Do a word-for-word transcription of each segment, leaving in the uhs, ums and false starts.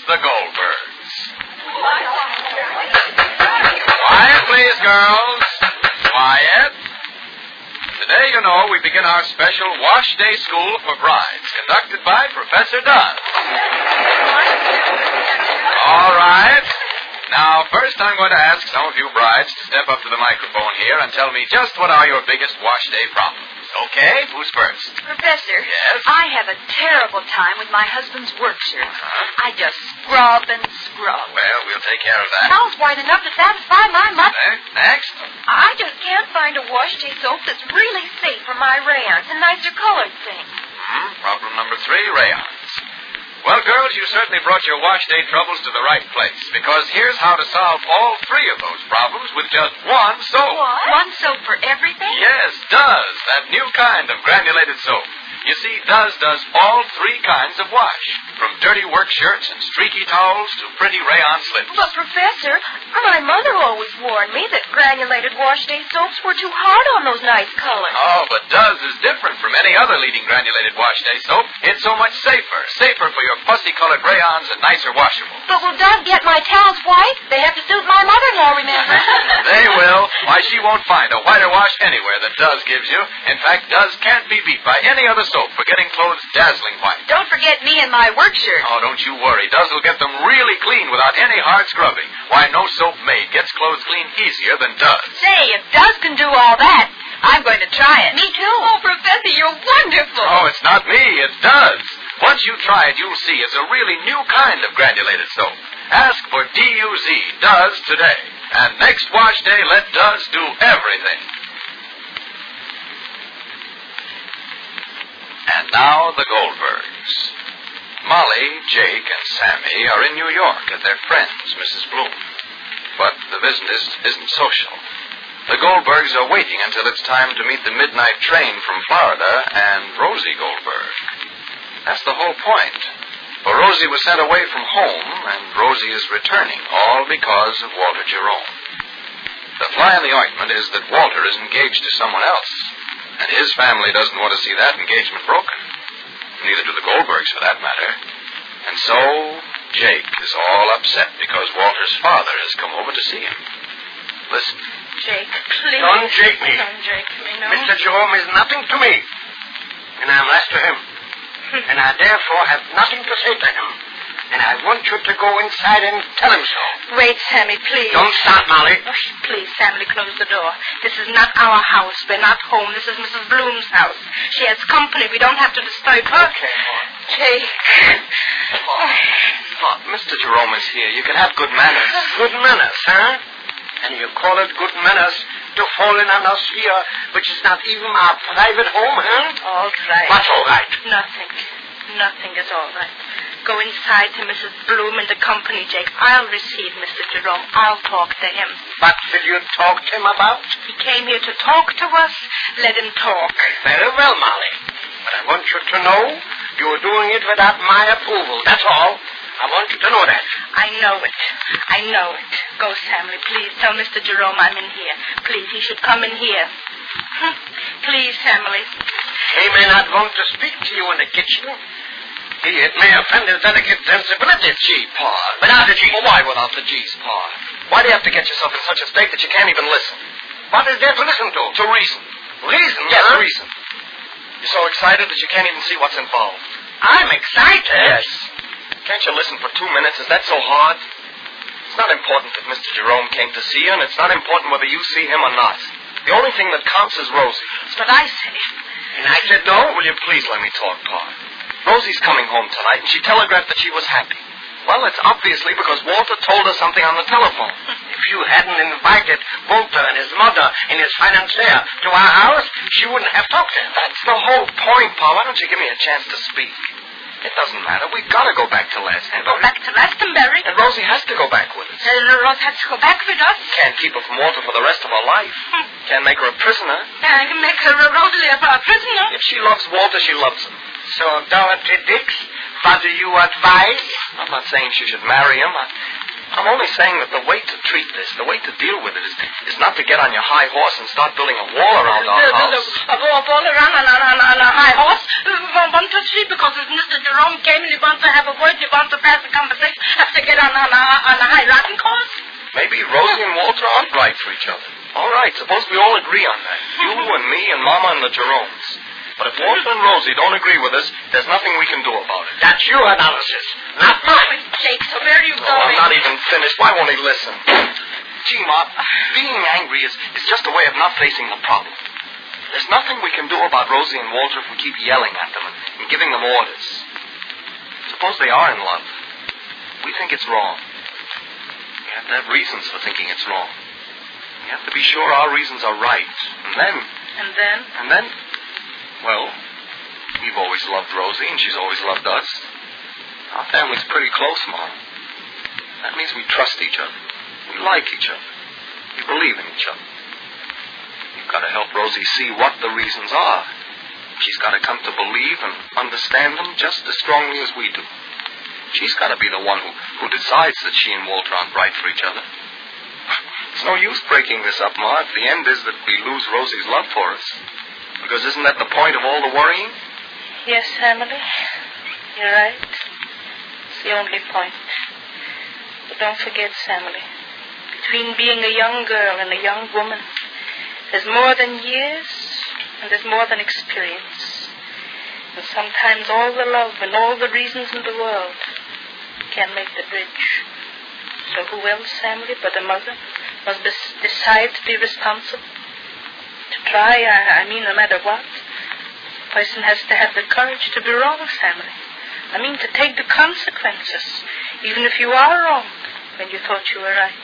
the Goldbergs. Quiet, please, girls. Quiet. Today, you know, we begin our special Wash Day School for Brides, conducted by Professor Dunn. All right. Now, first I'm going to ask some of you brides to step up to the microphone here and tell me just what are your biggest wash day problems. Okay? Who's first? Professor. Yes? I have a terrible time with my husband's work shirts. Uh-huh. I just scrub and scrub. Well, we'll take care of that. Towels white enough to satisfy my mother. Okay. Next? I just can't find a wash day soap that's really safe for my rayons and nicer colored things. Hmm. Problem number three, rayons. Well, girls, you certainly brought your wash day troubles to the right place, because here's how to solve all three of those problems with just one soap. What? One soap for everything? Yes, Does, that new kind of granulated soap. You see, Does does all three kinds of wash, from dirty work shirts and streaky towels to pretty rayon slips. But, Professor, my mother always warned me that granulated wash day soaps were too hard on those nice colors. Oh, but Does is different from any other leading granulated wash day soap. It's so much safer. Safer for your fussy-colored rayons and nicer washables. But will Does get my towels white? They have to suit my mother-in-law, remember? They will. Why, she won't find a whiter wash anywhere that Does gives you. In fact, Does can't be beat by any other soap for getting clothes dazzling white. Don't forget me and my work shirt. Oh, don't you worry. Does will get them really clean without any hard scrubbing. Why, no soap made gets clothes clean easier than Does. Say, if Does can do all that, I'm going to try it. Me too. Oh, Professor, you're wonderful. Oh, it's not me. It's Does. Once you try it, you'll see it's a really new kind of granulated soap. Ask for D U Z, Does, today. And next wash day, let Does do everything. And now, the Goldbergs. Molly, Jake, and Sammy are in New York at their friend's, Missus Bloom. But the business isn't social. The Goldbergs are waiting until it's time to meet the midnight train from Florida and Rosie Goldberg. That's the whole point. For Rosie was sent away from home, and Rosie is returning, all because of Walter Jerome. The fly in the ointment is that Walter is engaged to someone else. And his family doesn't want to see that engagement broken. Neither do the Goldbergs, for that matter. And so, Jake is all upset because Walter's father has come over to see him. Listen. Jake, please. Don't Jake me. Don't Jake me, no. Mister Jerome is nothing to me. And I'm less to him. And I therefore have nothing to say to him. And I want you to go inside and tell him so. Wait, Sammy, please. Don't start, Molly. Oh, please, Sammy, close the door. This is not our house. We're not home. This is Missus Bloom's house. She has company. We don't have to disturb her. Okay, Mom. Jake. Oh, oh, Mister Jerome is here. You can have good manners. Good manners, huh? And you call it good manners to fall in on us here, which is not even our private home, huh? All right. What's all right? Nothing. Nothing is all right. Go inside to Missus Bloom and the company, Jake. I'll receive Mister Jerome. I'll talk to him. What will you talk to him about? He came here to talk to us. Let him talk. Very well, Molly. But I want you to know you're doing it without my approval. That's all. I want you to know that. I know it. I know it. Go, Sammy, please. Tell Mister Jerome I'm in here. Please, he should come in here. Please, Sammy. He may not want to speak to you in the kitchen. He, it may offend his delicate sensibilities. Gee, Pa. Without the G. Well, why without the G's, Pa? Why do you have to get yourself in such a state that you can't even listen? What is there to listen to? To reason. Reason? Yes, huh? reason. You're so excited that you can't even see what's involved. I'm excited. Yes. Can't you listen for two minutes? Is that so hard? It's not important that Mister Jerome came to see you, and it's not important whether you see him or not. The only thing that counts is Rosie. That's what I say. And I said no? Will you please let me talk, Pa? Rosie's coming home tonight, and she telegraphed that she was happy. Well, it's obviously because Walter told her something on the telephone. If you hadn't invited Walter and his mother and his financier to our house, she wouldn't have talked to him. That's the whole point, Pa. Why don't you give me a chance to speak? It doesn't matter. We've got to go back to Glastonbury. Go back to Glastonbury? And Rosie has to go back with us. Uh, Rose has to go back with us? Can't keep her from Walter for the rest of her life. Hmm. Can't make her a prisoner. I can make her a Rosalie a prisoner. If she loves Walter, she loves him. So, Dorothy Dix, what do you advise? I'm not saying she should marry him. I, I'm only saying that the way to treat this, the way to deal with it, is, is not to get on your high horse and start building a wall around our the, house. The, the, a wall around on, on, on a high horse? Uh, one, two, three, because if Mister Jerome came and he wants to have a word, he wants to pass a conversation, have to get on, on, a, on a high rocking horse? Maybe Rosie and Walter aren't right for each other. All right, suppose we all agree on that. You and me and Mama and the Jeromes. But if Walter and Rosie don't agree with us, there's nothing we can do about it. That's your analysis, not mine. Jake, so where are you No, going? I'm not even finished. Why won't he listen? Gee, Ma, being angry is, is just a way of not facing the problem. There's nothing we can do about Rosie and Walter if we keep yelling at them and, and giving them orders. Suppose they are in love. We think it's wrong. We have to have reasons for thinking it's wrong. We have to be sure our reasons are right. And then... And then? And then... Well, we've always loved Rosie, and she's always loved us. Our family's pretty close, Mom. That means we trust each other. We like each other. We believe in each other. We've got to help Rosie see what the reasons are. She's got to come to believe and understand them just as strongly as we do. She's got to be the one who, who decides that she and Walter aren't right for each other. It's no use breaking this up, Ma. If the end is that we lose Rosie's love for us. Because isn't that the point of all the worrying? Yes, Emily. You're right. It's the only point. But don't forget, Emily, between being a young girl and a young woman, there's more than years and there's more than experience. And sometimes all the love and all the reasons in the world can't make the bridge. So who else, Emily, but a mother, must be- decide to be responsible? To try, I, I mean, no matter what. A person has to have the courage to be wrong, Emily. I mean, to take the consequences, even if you are wrong when you thought you were right.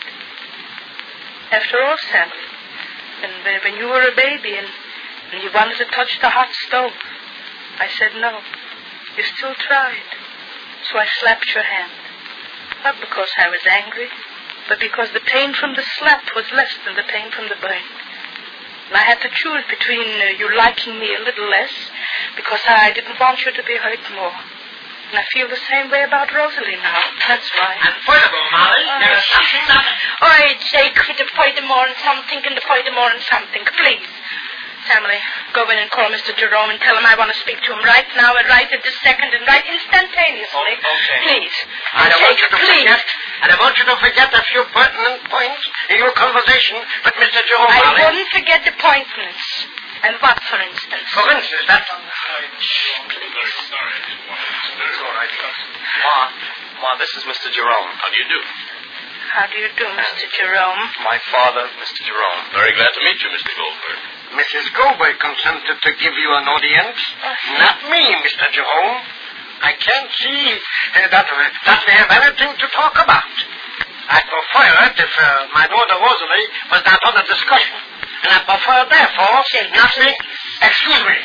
After all, Emily, when, when you were a baby and, and you wanted to touch the hot stove, I said no. You still tried. So I slapped your hand. Not because I was angry, but because the pain from the slap was less than the pain from the burn. And I had to choose between uh, you liking me a little less, because I didn't want you to be hurt more. And I feel the same way about Rosalie now. That's why. And furthermore, Molly, Oh, there is something that... All right, Jake, for the furthermore and something, and the furthermore and something, please. Family, go in and call Mister Jerome and tell him I want to speak to him right now and right at this second and right instantaneously. Oh, okay. Please. I don't want you to please. forget, and I want you to forget a few pertinent points in your conversation with Mister Jerome, I Molly. wouldn't forget appointments. And what, for instance? For instance, that... Please. It's all right. Ma, Ma, this is Mister Jerome. How do you do? How do you do, Mister Jerome? My father, Mister Jerome. Very glad to meet you, Mister Goldberg. Missus Goldberg consented to give you an audience. Not me, Mister Jerome. I can't see uh, that, uh, that we have anything to talk about. I prefer it if uh, my daughter Rosalie was not on the discussion. And I prefer, therefore, not be... Excuse me.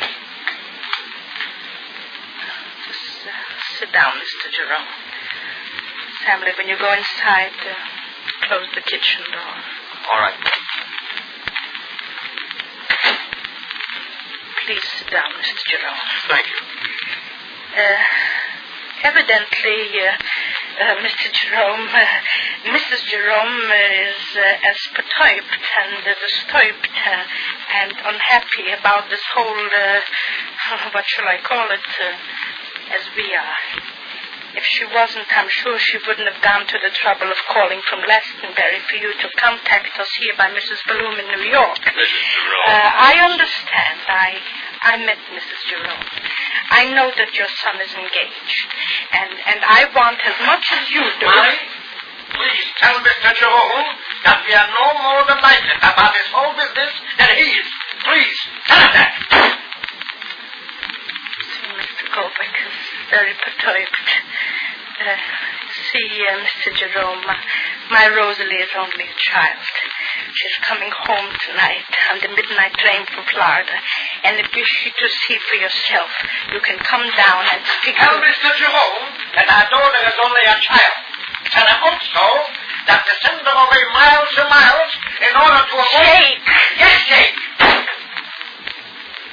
Just uh, sit down, Mister Jerome. Family, when you go inside, uh, close the kitchen door. All right. Please sit down, Mister Jerome. Thank you. Uh, evidently, uh, uh, Mister Jerome, uh, Missus Jerome is uh, as perturbed and uh, disturbed uh, and unhappy about this whole, uh, what shall I call it, uh, as we are. If she wasn't, I'm sure she wouldn't have gone to the trouble of calling from Glastonbury for you to contact us here by Missus Bloom in New York. Missus Jerome. Uh, I understand. I I met Missus Jerome. I know that your son is engaged. And, and I want as much as you do. Molly, please tell Mister Jerome that we are no more delighted about this whole business than he is. Please, tell him that. See, Mister Goldberg is very perturbed. Uh, see, uh, Mister Jerome, my, my Rosalie is only a child. She's coming home tonight on the midnight train from Florida. And if you wish to see for yourself, you can come down and speak Tell to... Mister Jerome that our daughter is only a child. Tell him also that to send her away miles and miles in order to avoid... Jake! Yes, Jake!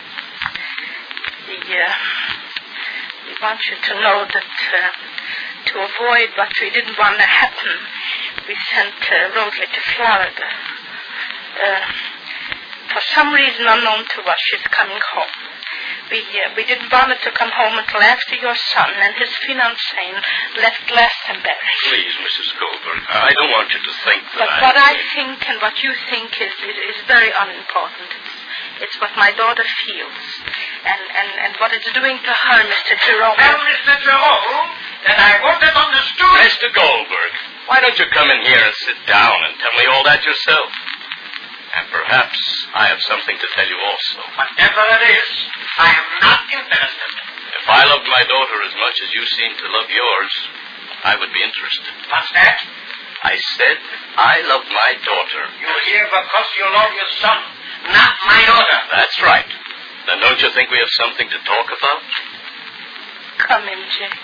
The, uh, we want you to know that uh, to to avoid what we didn't want to happen, we sent uh, Rosalie to Florida. Uh, for some reason unknown to us, she's coming home. We uh, we didn't want her to come home until after your son and his fiancée left Glastonbury. Please, Missus Goldberg, I don't want you to think that But I... what I think and what you think is, is, is very unimportant. It's, it's what my daughter feels and, and, and what it's doing to her, Mister Jerome. Well, Mister Jerome, then I want it understood. Mister Goldberg, why don't you come in here and sit down and tell me all that yourself? And perhaps I have something to tell you also. Whatever it is, I am not interested. If I loved my daughter as much as you seem to love yours, I would be interested. What's that? I said I loved my daughter. You're here because you love your son, not my daughter. That's right. Then don't you think we have something to talk about? Come in, Jake.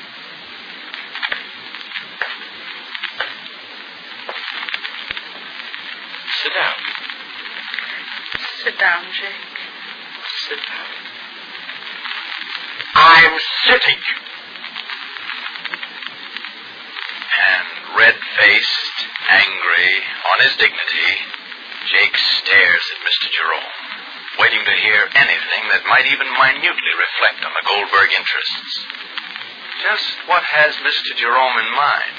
Sit down. Sit down, Jake. Sit down. I'm sitting. And red-faced, angry, on his dignity, Jake stares at Mister Jerome, waiting to hear anything that might even minutely reflect on the Goldberg interests. Just what has Mister Jerome in mind?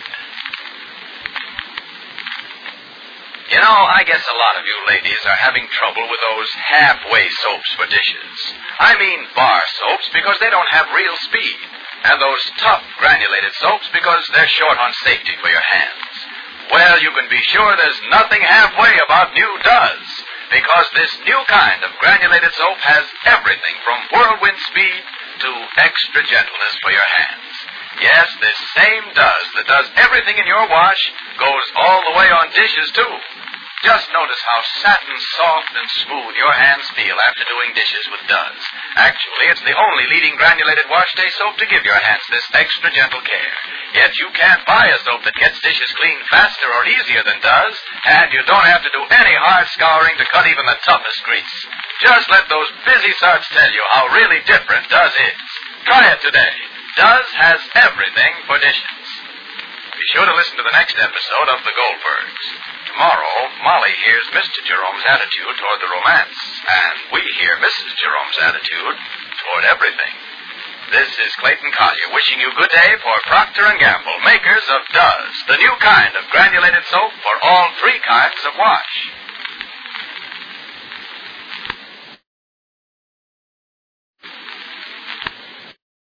You know, I guess a lot of you ladies are having trouble with those halfway soaps for dishes. I mean bar soaps because they don't have real speed. And those tough granulated soaps because they're short on safety for your hands. Well, you can be sure there's nothing halfway about New Does. Because this new kind of granulated soap has everything from whirlwind speed to extra gentleness for your hands. Yes, this same Does that does everything in your wash goes all the way on dishes, too. Just notice how satin soft and smooth your hands feel after doing dishes with Does. Actually, it's the only leading granulated wash day soap to give your hands this extra gentle care. Yet you can't buy a soap that gets dishes clean faster or easier than Does, and you don't have to do any hard scouring to cut even the toughest grease. Just let those busy sarts tell you how really different Does is. Try it today. Does has everything for dishes. Be sure to listen to the next episode of The Goldbergs. Tomorrow, Molly hears Mister Jerome's attitude toward the romance, and we hear Missus Jerome's attitude toward everything. This is Clayton Collier wishing you good day for Procter and Gamble, makers of Does, the new kind of granulated soap for all three kinds of wash.